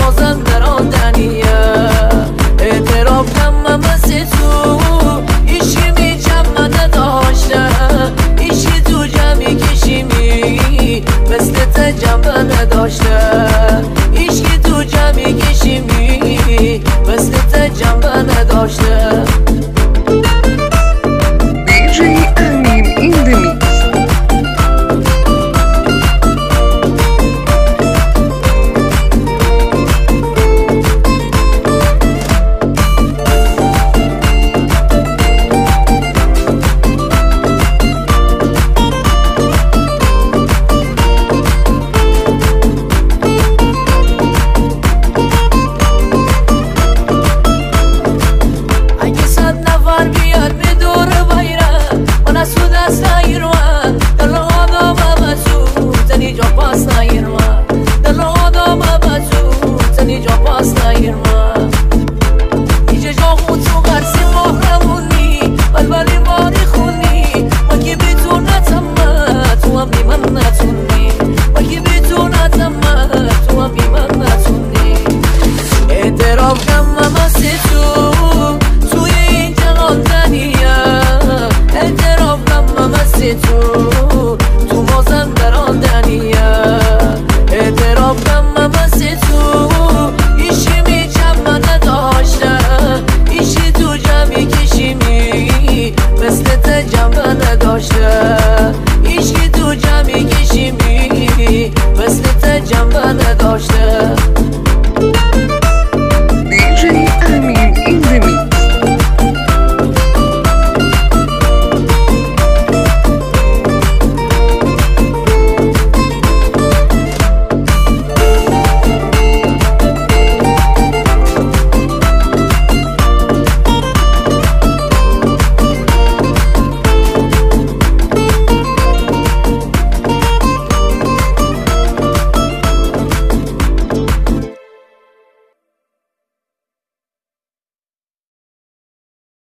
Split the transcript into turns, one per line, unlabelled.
مازندرانیه اعتراف کم مثل تو ایشی می جمع نداشته ایشی تو جمعی کشیمی مثل ته جمع نداشته ایشی تو جمعی کشیمی مثل ته جمع نداشته
DJ Amin in the mix.
تو مازندرانیه اعتراف کم مثل تو ایشی می جمع نداشته ایشی تو جمعی کشیمی مثل ته جمع نداشته ایشی تو جمعی کشیمی مثل ته جمع نداشته